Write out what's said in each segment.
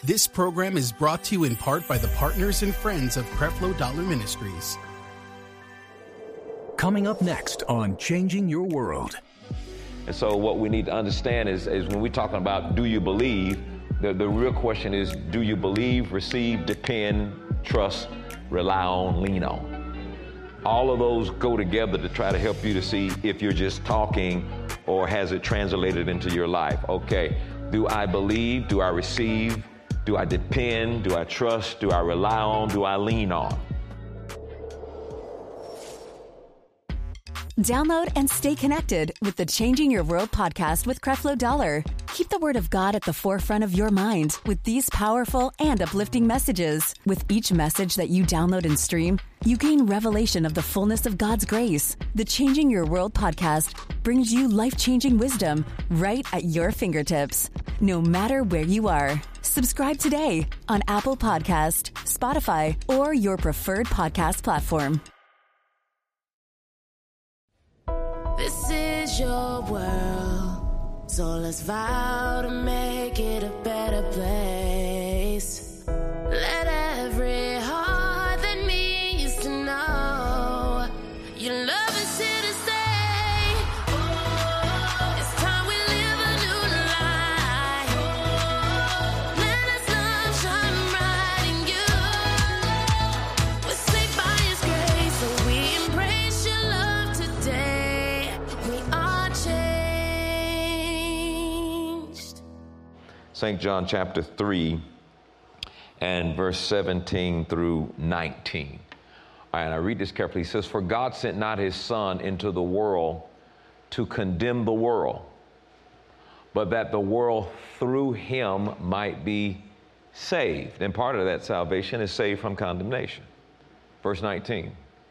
This program is brought to you in part by the partners and friends of Creflo Dollar Ministries. Coming up next on Changing Your World. And so what we need to understand is when we're talking about do you believe, the real question is, do you believe, receive, depend, trust, rely on, lean on? All of those go together to try to help you to see if you're just talking or has it translated into your life. Okay, do I believe, do I receive, do I depend, do I trust, do I rely on, do I lean on? Download and stay connected with the Changing Your World podcast with Creflo Dollar. Keep the Word of God at the forefront of your mind with these powerful and uplifting messages. With each message that you download and stream, you gain revelation of the fullness of God's grace. The Changing Your World podcast brings you life-changing wisdom right at your fingertips, no matter where you are. Subscribe today on Apple Podcast, Spotify, or your preferred podcast platform. This is your world, so let's vow to make it a better place. Let every heart that needs to know your love is here to stay. Oh, it's time we live a new life. Let us love shine bright in you. We're saved by His grace, so we embrace your love today. We are changed. St. John chapter 3 and verse 17 through 19. All right, and I read this carefully. He says, "For God sent not His Son into the world to condemn the world, but that the world through Him might be saved." And part of that salvation is saved from condemnation. Verse 19.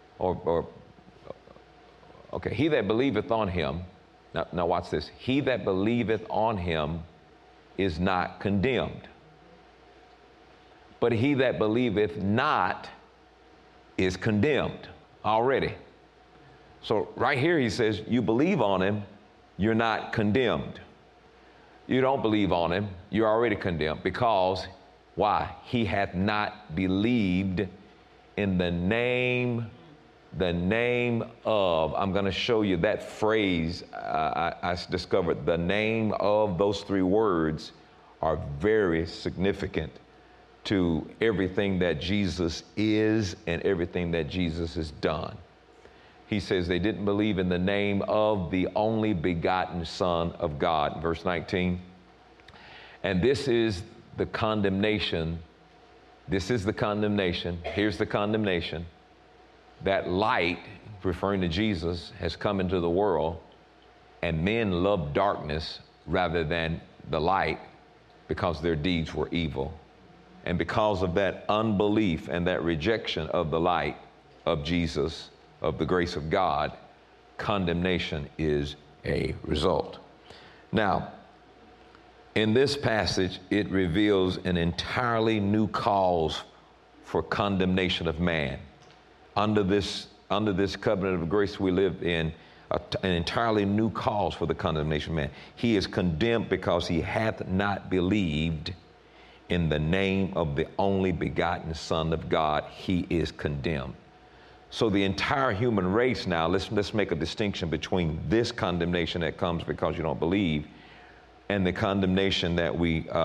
Okay, he that believeth on Him, now watch this. He that believeth on Him is not condemned. But he that believeth not is condemned already. So right here he says, you believe on Him, you're not condemned. You don't believe on Him, you're already condemned. Because, why? He hath not believed in the name of, I'm going to show you that phrase. I discovered the name of, those three words are very significant to everything that Jesus is and everything that Jesus has done. He says they didn't believe in the name of the only begotten Son of God, verse 19. And this is the condemnation. This is the condemnation. Here's the condemnation. That light, referring to Jesus, has come into the world, and men love darkness rather than the light because their deeds were evil. And because of that unbelief and that rejection of the light of Jesus, of the grace of God, condemnation is a result. Now, in this passage, it reveals an entirely new cause for condemnation of man. Under this covenant of grace we live in, an entirely new cause for the condemnation of man. He is condemned because he hath not believed in the name of the only begotten Son of God. He is condemned. So the entire human race now, let's make a distinction between this condemnation that comes because you don't believe and the condemnation that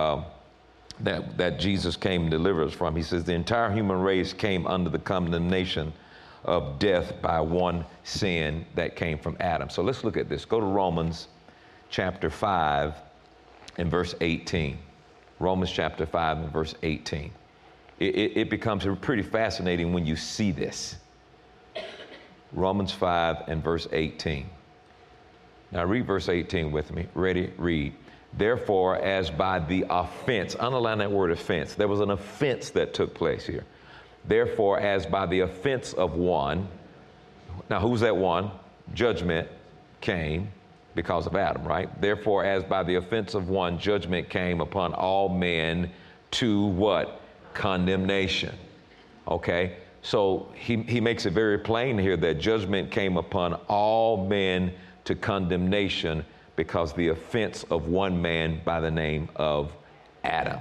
that Jesus came and delivered us from. He says the entire human race came under the condemnation of death by one sin that came from Adam. So let's look at this. Go to Romans chapter 5 and verse 18. Romans chapter 5 and verse 18. It becomes pretty fascinating when you see this. Romans 5 and verse 18. Now read verse 18 with me. Ready? Read. Therefore, as by the offense, underline that word offense. There was an offense that took place here. Therefore, as by the offense of one, now who's that one? Judgment came because of Adam, right? Therefore, as by the offense of one, judgment came upon all men to what? Condemnation. Okay? So he makes it very plain here that judgment came upon all men to condemnation because the offense of one man by the name of Adam.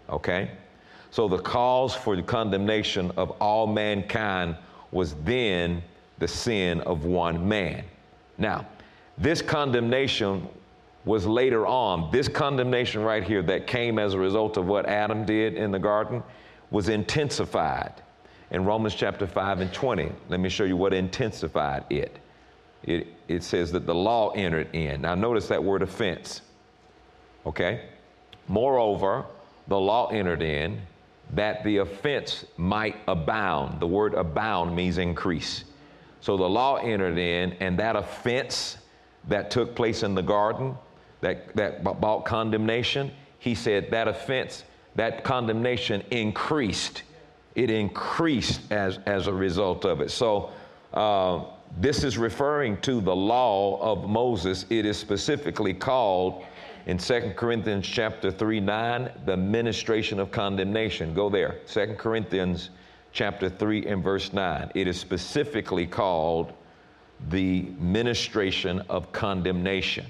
Okay? So the cause for the condemnation of all mankind was then the sin of one man. Now, this condemnation was later on. This condemnation right here that came as a result of what Adam did in the garden was intensified in Romans chapter 5 and 20. Let me show you what intensified it. It says that the law entered in. Now notice that word offense. Okay? Moreover, the law entered in that the offense might abound. The word abound means increase. So the law entered in, and that offense that took place in the garden, that brought condemnation, he said that offense, that condemnation increased. It increased as a result of it. So this is referring to the law of Moses. It is specifically called in 2 Corinthians chapter 3:9, the ministration of condemnation. Go there, 2 Corinthians chapter 3 and verse 9. It is specifically called the ministration of condemnation.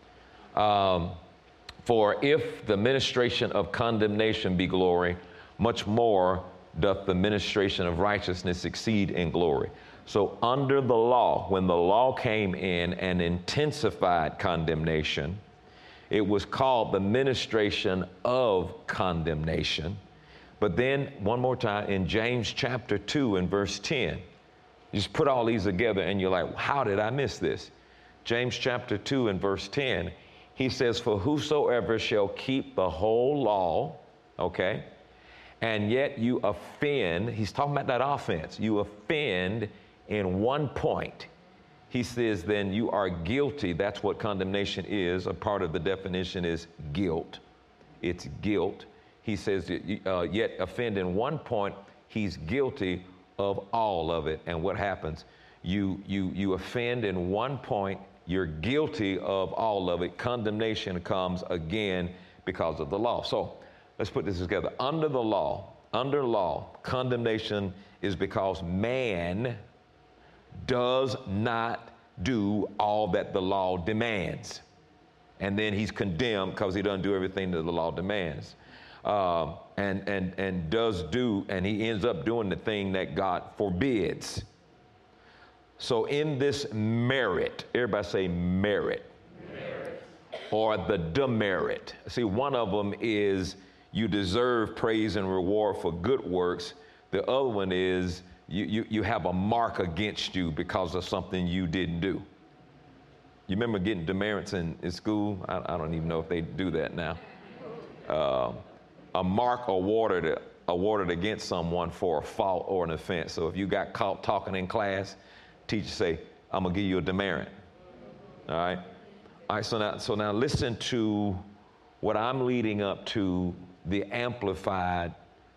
For if the ministration of condemnation be glory, much more doth the ministration of righteousness exceed in glory. So under the law, when the law came in and intensified condemnation, it was called the ministration of condemnation. But then, one more time, in James chapter 2 and verse 10, you just put all these together and you're like, how did I miss this? James chapter 2 and verse 10, he says, for whosoever shall keep the whole law, okay, and yet you offend, he's talking about that offense, you offend in one point. He says, then you are guilty. That's what condemnation is. A part of the definition is guilt. It's guilt. He says, yet offend in one point, he's guilty of all of it. And what happens? You offend in one point, you're guilty of all of it. Condemnation comes again because of the law. So let's put this together. Under law, condemnation is because man does not do all that the law demands. And then he's condemned because he doesn't do everything that the law demands. And does do, and he ends up doing the thing that God forbids. So in this merit, everybody say merit. Merit. Or the demerit. See, one of them is you deserve praise and reward for good works. The other one is you have a mark against you because of something you didn't do. You remember getting demerits in school? I don't even know if they do that now. A mark awarded against someone for a fault or an offense. So if you got caught talking in class, teacher say, I'm gonna give you a demerit. All right? All right, so now listen to what I'm leading up to, the amplified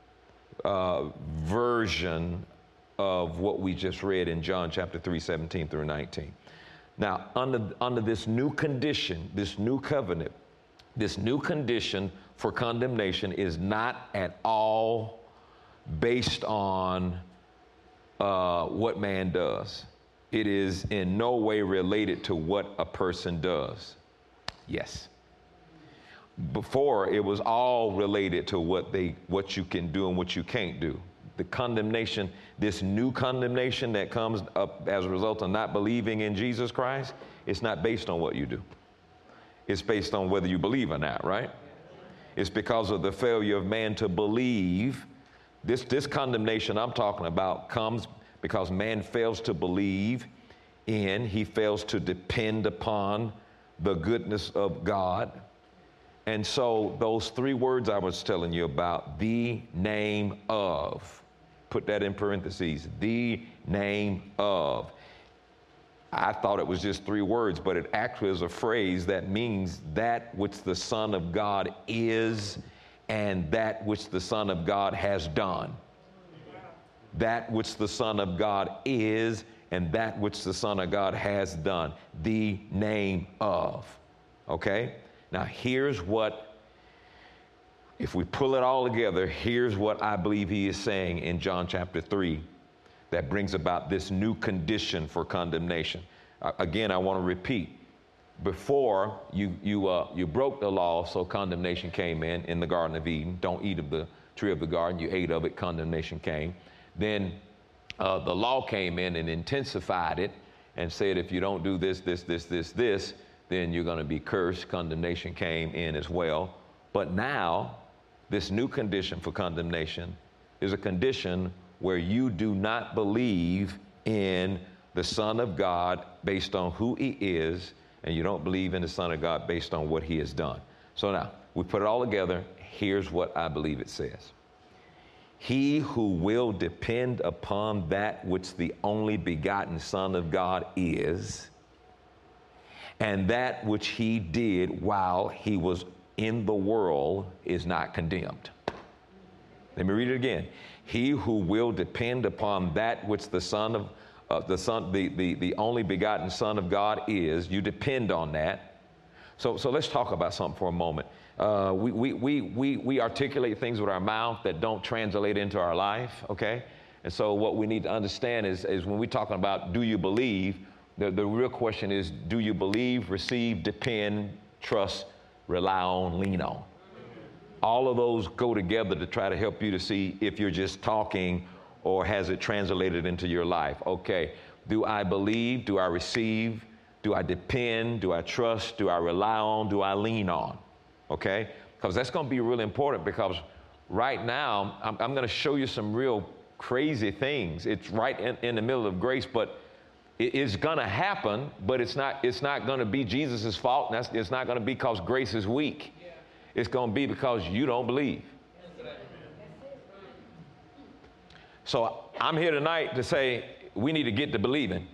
version of what we just read in John chapter 3, 17 through 19. Now, under this new condition, this new covenant, this new condition for condemnation is not at all based on what man does. It is in no way related to what a person does. Yes. Before, it was all related to what you can do and what you can't do. The condemnation, this new condemnation that comes up as a result of not believing in Jesus Christ, it's not based on what you do. It's based on whether you believe or not, right? It's because of the failure of man to believe. This condemnation I'm talking about comes because man fails to believe in, he fails to depend upon the goodness of God. And so those three words I was telling you about, the name of, put that in parentheses, the name of. I thought it was just three words, but it actually is a phrase that means that which the Son of God is and that which the Son of God has done. That which the Son of God is and that which the Son of God has done. The name of. Okay? Now here's what, if we pull it all together, here's what I believe he is saying in John chapter 3 that brings about this new condition for condemnation. Again, I want to repeat. before you broke the law, so condemnation came in the Garden of Eden. Don't eat of the tree of the garden. You ate of it, condemnation came. Then the law came in and intensified it and said, if you don't do this, then you're going to be cursed. Condemnation came in as well. But now, this new condition for condemnation is a condition where you do not believe in the Son of God based on who he is, and you don't believe in the Son of God based on what he has done. So now, we put it all together. Here's what I believe it says. He who will depend upon that which the only begotten Son of God is, and that which he did while he was in the world is not condemned. Let me read it again. He who will depend upon that which the the only begotten Son of God is, you depend on that. So let's talk about something for a moment. We articulate things with our mouth that don't translate into our life, okay? And so what we need to understand is when we're talking about do you believe, the real question is, do you believe, receive, depend, trust, rely on, lean on? All of those go together to try to help you to see if you're just talking or has it translated into your life. Okay, do I believe, do I receive, do I depend, do I trust, do I rely on, do I lean on? Okay, because that's going to be really important, because right now I'm going to show you some real crazy things. It's right in the middle of grace, but it's going to happen, but it's not going to be Jesus' fault, and it's not going to be because grace is weak. It's going to be because you don't believe. So I'm here tonight to say we need to get to believing.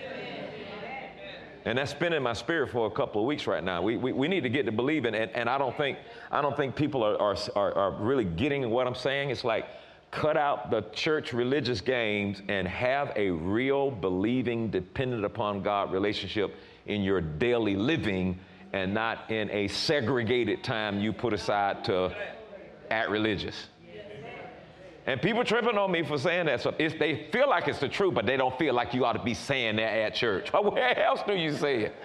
And that's been in my spirit for a couple of weeks right now. We need to get to believing, and I don't think people are really getting what I'm saying. It's like, cut out the church religious games and have a real believing, dependent upon God relationship in your daily living, and not in a segregated time you put aside to act religious. And people tripping on me for saying that. So they feel like it's the truth, but they don't feel like you ought to be saying that at church. Where else do you say it?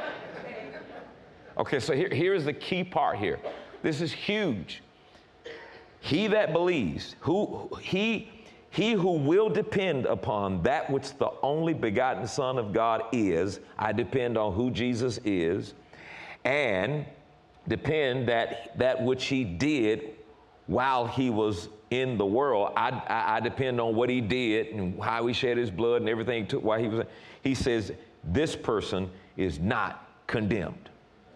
Okay, so here's the key part here. This is huge. He that believes, he who will depend upon that which the only begotten Son of God is, I depend on who Jesus is, and depend that which he did while he was in the world. I depend on what he did and how he shed his blood and everything while he was. He says this person is not condemned.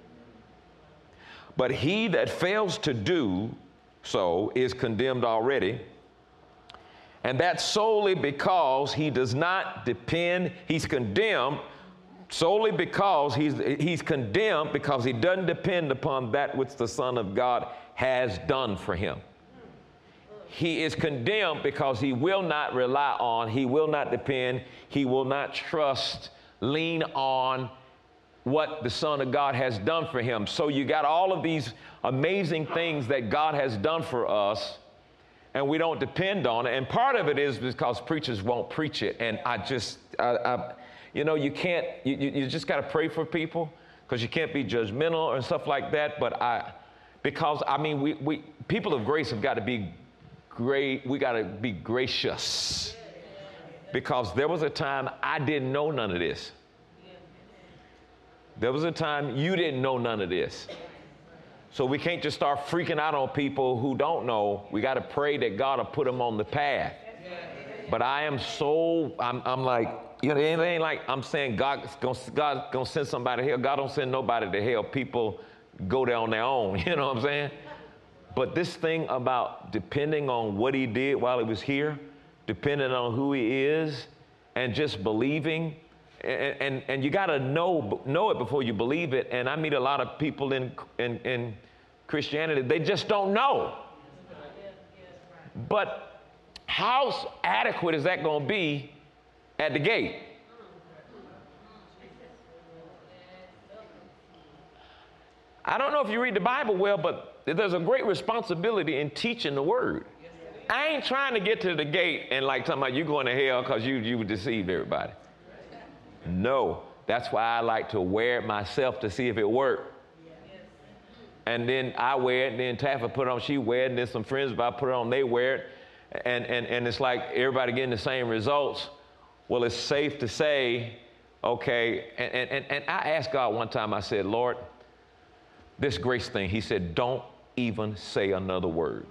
But he that fails to do so is condemned already. And that's solely because he does not depend. He's condemned solely because he's condemned because he doesn't depend upon that which the Son of God has done for him. He is condemned because he will not rely on, he will not depend, he will not trust, lean on what the Son of God has done for him. So you got all of these amazing things that God has done for us, and we don't depend on it. And part of it is because preachers won't preach it. And you can't, you just got to pray for people, because you can't be judgmental and stuff like that. Because we people of grace have got to be great. We got to be gracious, because there was a time I didn't know none of this. There was a time you didn't know none of this. So we can't just start freaking out on people who don't know. We got to pray that God will put them on the path. But I'm like, it ain't like I'm saying God's gonna send somebody to hell. God don't send nobody to hell. People go there on their own, you know what I'm saying? But this thing about depending on what he did while he was here, depending on who he is, and just believing, and you got to know it before you believe it. And I meet a lot of people in Christianity, they just don't know. But how adequate is that going to be at the gate? I don't know if you read the Bible well, but there's a great responsibility in teaching the word. I ain't trying to get to the gate and like talking about you going to hell because you deceived everybody. No, That's why I like to wear it myself to see if it worked. And then I wear it, and then Taffa put it on, she wear it, and then some friends, if I put it on, they wear it. And it's like everybody getting the same results. Well, it's safe to say, okay, and I asked God one time, I said, Lord, this grace thing, he said, don't even say another word.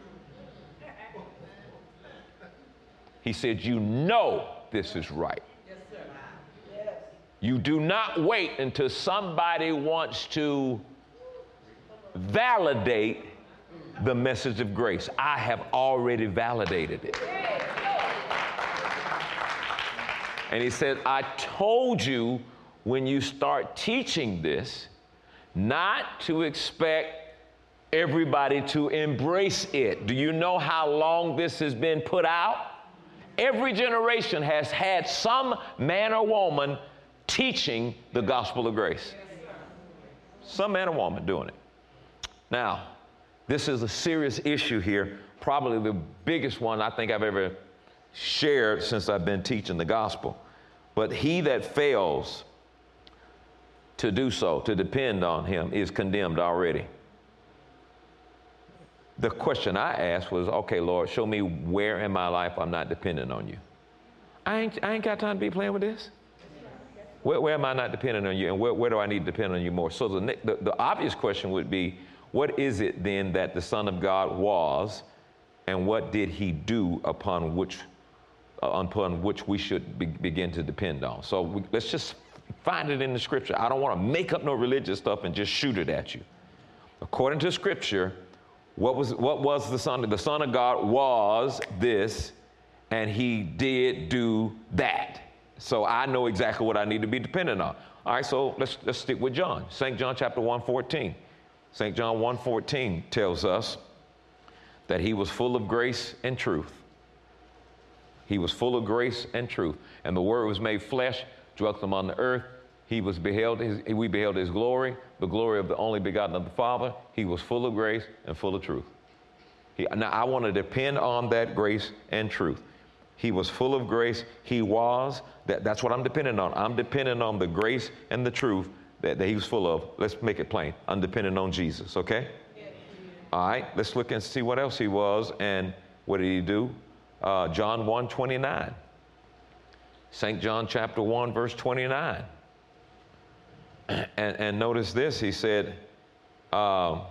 He said, you know this is right. Yes, sir. Yes. You do not wait until somebody wants to validate the message of grace. I have already validated it. And he said, I told you when you start teaching this, not to expect everybody to embrace it. Do you know how long this has been put out? Every generation has had some man or woman teaching the gospel of grace. Some man or woman doing it. Now, this is a serious issue here, probably the biggest one I think I've ever shared since I've been teaching the gospel. But he that fails to do so, to depend on him, is condemned already. The question I asked was, okay, Lord, show me where in my life I'm not dependent on you. I ain't got time to be playing with this. Where am I not dependent on you, and where do I need to depend on you more? So the obvious question would be, what is it then that the Son of God was, and what did he do upon which we should begin to depend on? So let's just find it in the scripture. I don't want to make up no religious stuff and just shoot it at you. According to scripture, what was the Son? The Son of God was this, and he did do that. So I know exactly what I need to be dependent on. All right, so let's stick with John. St. John chapter 1:14. St. John 1:14 tells us that he was full of grace and truth. He was full of grace and truth. And the Word was made flesh, dwelt among the earth. We beheld his glory, the glory of the only begotten of the Father. He was full of grace and full of truth. Now, I want to depend on that grace and truth. He was full of grace. That's what I'm dependent on. I'm dependent on the grace and the truth that he was full of. Let's make it plain. I'm dependent on Jesus, okay? All right, let's look and see what else he was, and what did he do? John 1:29. St. John chapter 1, verse 29. And notice this, he said, no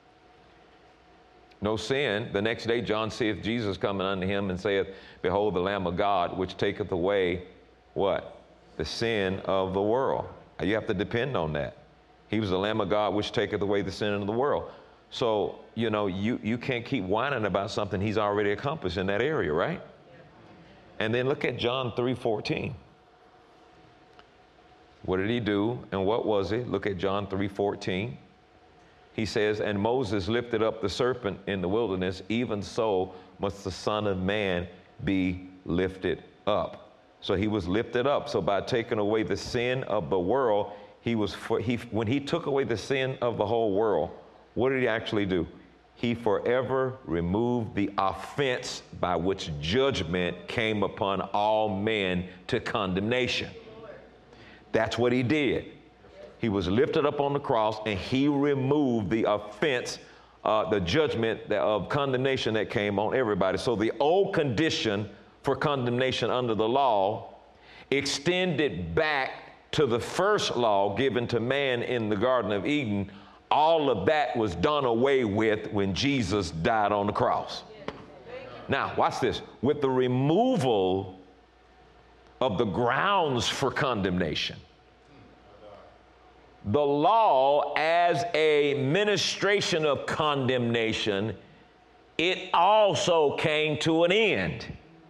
sin. The next day John seeth Jesus coming unto him and saith, behold the Lamb of God, which taketh away, what? The sin of the world. You have to depend on that. He was the Lamb of God, which taketh away the sin of the world. So, you can't keep whining about something he's already accomplished in that area, right? And then look at John 3:14. What did he do, and what was it? Look at John 3:14. He says, and Moses lifted up the serpent in the wilderness, even so must the Son of Man be lifted up. So he was lifted up. So by taking away the sin of the world, when he took away the sin of the whole world, what did he actually do? He forever removed the offense by which judgment came upon all men to condemnation. That's what he did. He was lifted up on the cross, and he removed the offense, the judgment of condemnation that came on everybody. So the old condition for condemnation under the law extended back to the first law given to man in the Garden of Eden. All of that was done away with when Jesus died on the cross. Now, watch this. With the removal of the grounds for condemnation, the law as a ministration of condemnation, it also came to an end.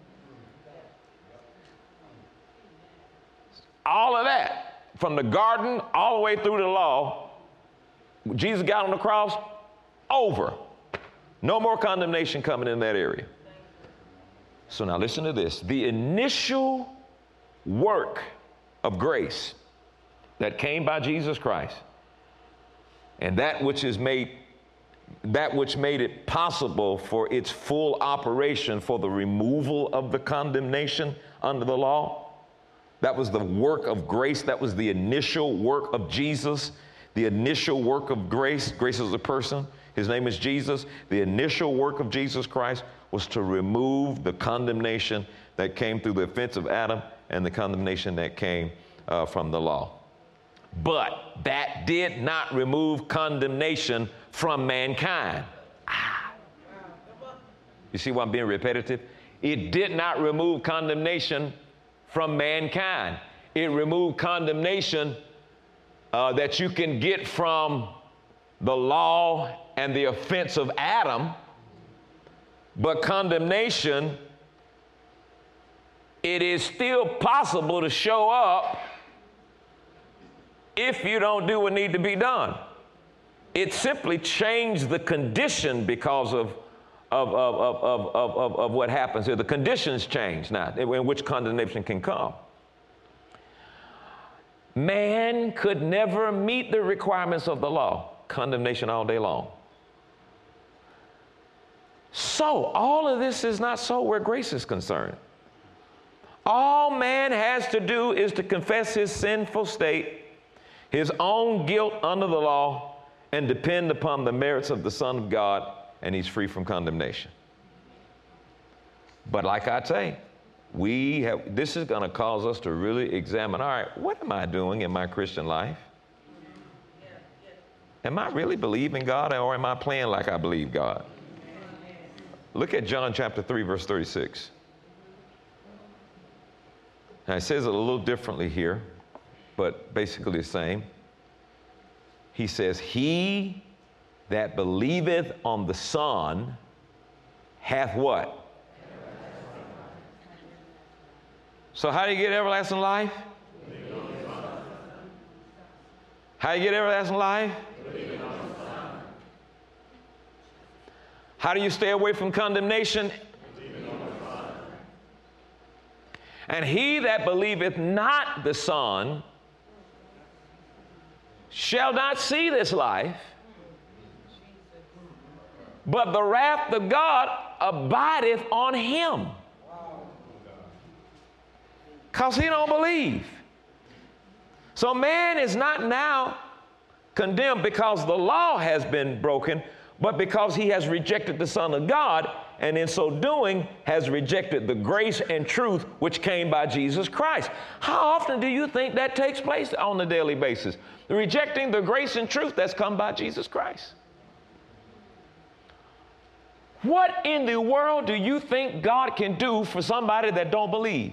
All of that, from the garden all the way through the law, Jesus got on the cross, over. No more condemnation coming in that area. So now listen to this. The initial work of grace that came by Jesus Christ, and that which made it possible for its full operation for the removal of the condemnation under the law, That was the work of grace. That was the initial work of Jesus. The initial work of grace. Grace is a person. His name is Jesus. The initial work of Jesus Christ was to remove the condemnation that came through the offense of Adam and the condemnation that came from the law. But that did not remove condemnation from mankind. You see why I'm being repetitive? It did not remove condemnation from mankind. It removed condemnation that you can get from the law and the offense of Adam. But condemnation, it is still possible to show up if you don't do what needs to be done. It simply changed the condition because of what happens here. The conditions change now in which condemnation can come. Man could never meet the requirements of the law. Condemnation all day long. So all of this is not so where grace is concerned. All man has to do is to confess his sinful state, his own guilt under the law, and depend upon the merits of the Son of God, and he's free from condemnation. But like I say, this is going to cause us to really examine, all right, what am I doing in my Christian life? Am I really believing God, or am I playing like I believe God? Look at John chapter 3, verse 36. Now, it says it a little differently here, but basically the same. He says, he that believeth on the Son hath what? So how do you get everlasting life? How do you get everlasting life? How do you stay away from condemnation? And he that believeth not the Son shall not see this life, but the wrath of God abideth on him. Because he don't believe. So man is not now condemned because the law has been broken, but because he has rejected the Son of God, and in so doing has rejected the grace and truth which came by Jesus Christ. How often do you think that takes place on a daily basis? Rejecting the grace and truth that's come by Jesus Christ. What in the world do you think God can do for somebody that don't believe?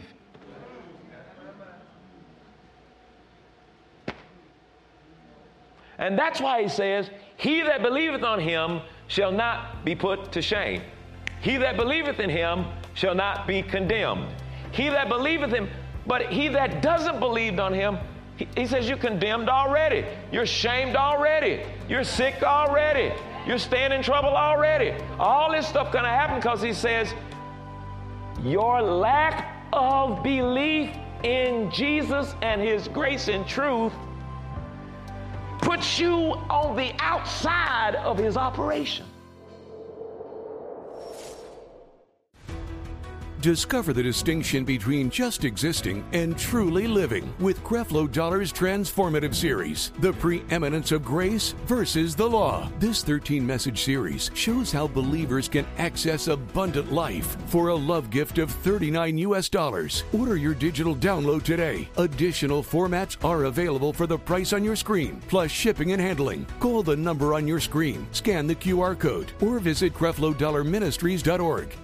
And that's why he says, he that believeth on him shall not be put to shame. He that believeth in him shall not be condemned. He that believeth him, but he that doesn't believe on him, he says you're condemned already. You're shamed already. You're sick already. You're staying in trouble already. All this stuff gonna happen because he says your lack of belief in Jesus and his grace and truth puts you on the outside of his operation. Discover the distinction between just existing and truly living with Creflo Dollar's transformative series, The Preeminence of Grace versus the Law. This 13-message series shows how believers can access abundant life for a love gift of $39. Order your digital download today. Additional formats are available for the price on your screen, plus shipping and handling. Call the number on your screen, scan the QR code, or visit CrefloDollarMinistries.org.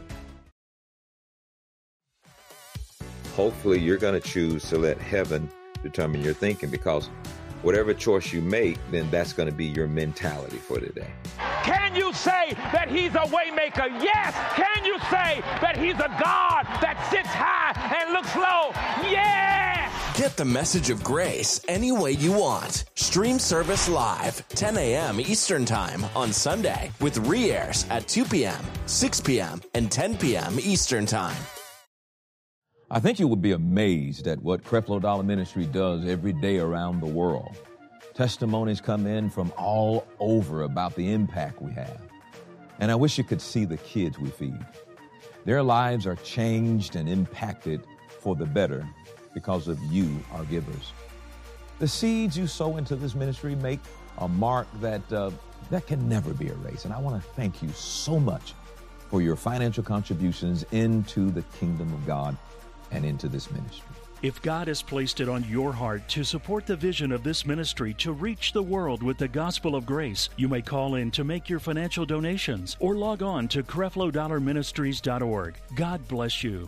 Hopefully you're going to choose to let heaven determine your thinking, because whatever choice you make, then that's going to be your mentality for today. Can you say that he's a way maker? Yes. Can you say that he's a God that sits high and looks low? Yes. Get the message of grace any way you want. Stream service live, 10 a.m. Eastern Time on Sunday, with re-airs at 2 p.m., 6 p.m., and 10 p.m. Eastern Time. I think you would be amazed at what Creflo Dollar Ministry does every day around the world. Testimonies come in from all over about the impact we have. And I wish you could see the kids we feed. Their lives are changed and impacted for the better because of you, our givers. The seeds you sow into this ministry make a mark that can never be erased. And I want to thank you so much for your financial contributions into the kingdom of God and into this ministry. If God has placed it on your heart to support the vision of this ministry to reach the world with the gospel of grace, you may call in to make your financial donations or log on to CrefloDollarMinistries.org. God bless you.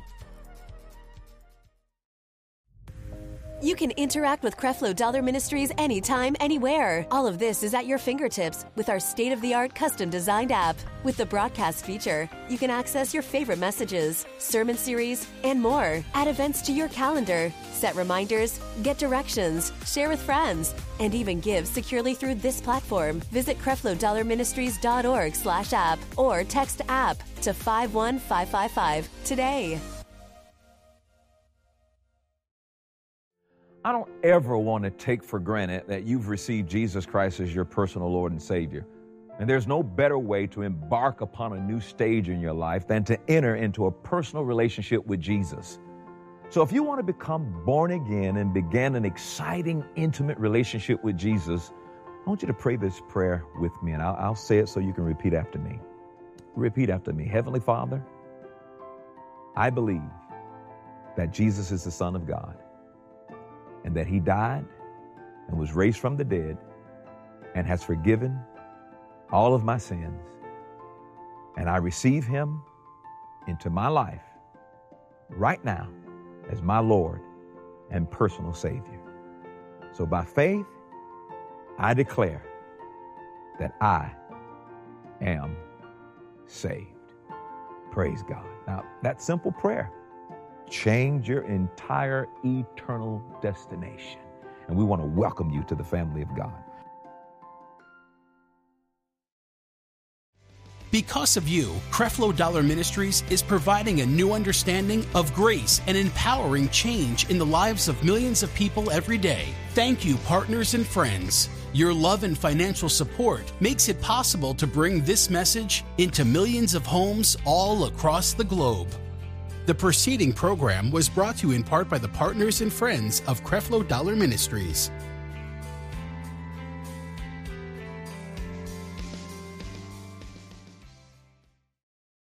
You can interact with Creflo Dollar Ministries anytime, anywhere. All of this is at your fingertips with our state-of-the-art custom-designed app. With the broadcast feature, you can access your favorite messages, sermon series, and more. Add events to your calendar, set reminders, get directions, share with friends, and even give securely through this platform. Visit CrefloDollarMinistries.org/app or text app to 51555 today. I don't ever want to take for granted that you've received Jesus Christ as your personal Lord and Savior. And there's no better way to embark upon a new stage in your life than to enter into a personal relationship with Jesus. So if you want to become born again and begin an exciting, intimate relationship with Jesus, I want you to pray this prayer with me, and I'll say it so you can repeat after me. Repeat after me. Heavenly Father, I believe that Jesus is the Son of God, and that He died and was raised from the dead and has forgiven all of my sins. And I receive Him into my life right now as my Lord and personal Savior. So by faith, I declare that I am saved. Praise God. Now, that simple prayer change your entire eternal destination. And we want to welcome you to the family of God. Because of you, Creflo Dollar Ministries is providing a new understanding of grace and empowering change in the lives of millions of people every day. Thank you, partners and friends. Your love and financial support makes it possible to bring this message into millions of homes all across the globe. The preceding program was brought to you in part by the partners and friends of Creflo Dollar Ministries.